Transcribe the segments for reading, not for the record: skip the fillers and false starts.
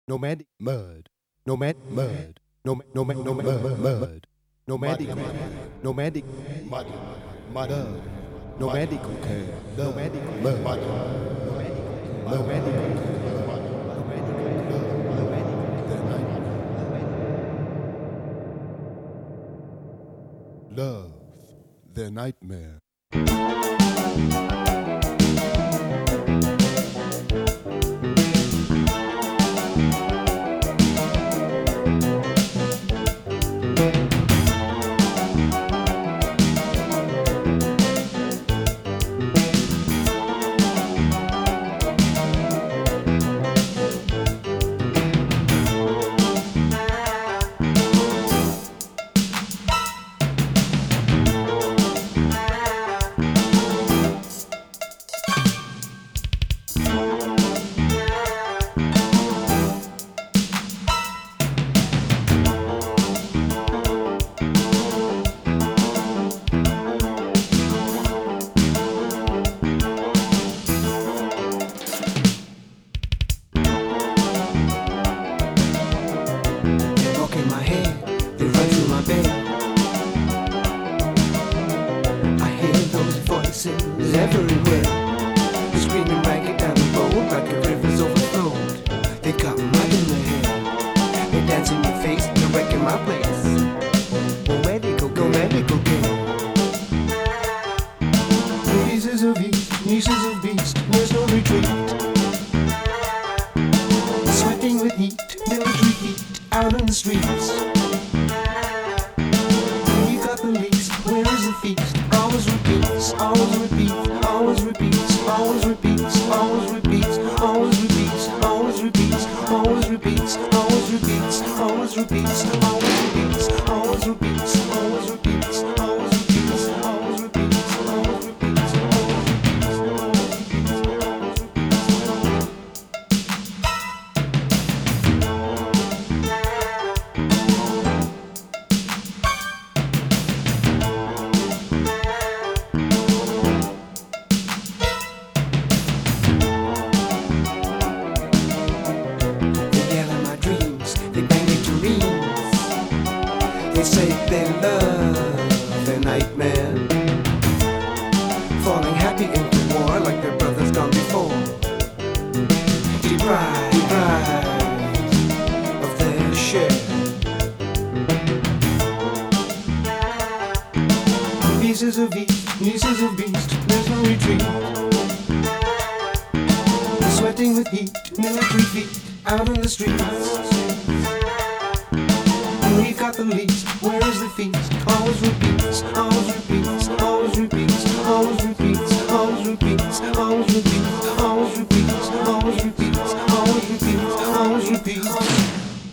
nomadic mud, nomad mud, mud, nomadic nomadic mud, mud, nomadic nomadic mud, nomadic love their nightmare. Everywhere, they're screaming ragged down the road like the rivers overflowed. They got mud in their hair, they dance in your face, they're wrecking my place. Well, where they go, where they go, go. Nieces of east, nieces of beast, there's no retreat. Sweating with heat, military heat, out in the streets. We got the least, where is the feast? Always repeats, always repeats. Always repeats, always repeats, always repeats, always repeats, always repeats, always repeats, always repeats, always repeats, always repeats, always repeats, always repeats, always repeats, always repeats, always repeats, they say they love their nightmare, falling happy into war like their brothers gone before. Deprived of their share. Pieces of east, nieces of beast, there's no retreat. Sweating with heat, military feet, out in the streets. We got the least, where is the feast? Always repeats, always repeats, always repeats, always repeats, always repeats, always repeats, always repeats, always repeats, always repeats, always repeats.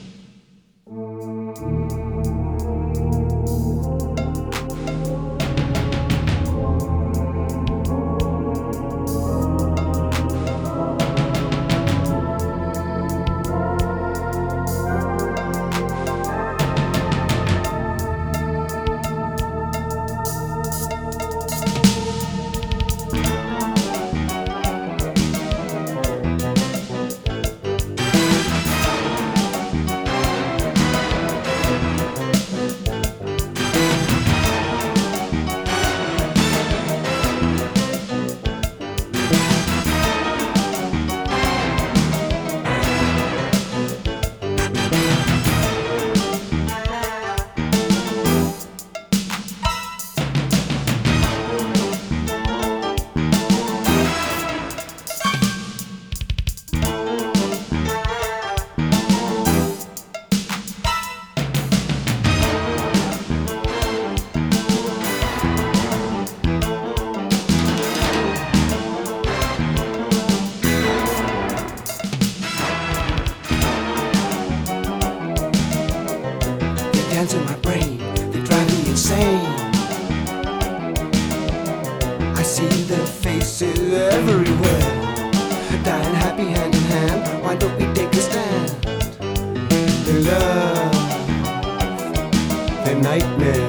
In my brain, they drive me insane. I see their faces everywhere, dying happy hand in hand. Why don't we take a stand? They love their nightmare.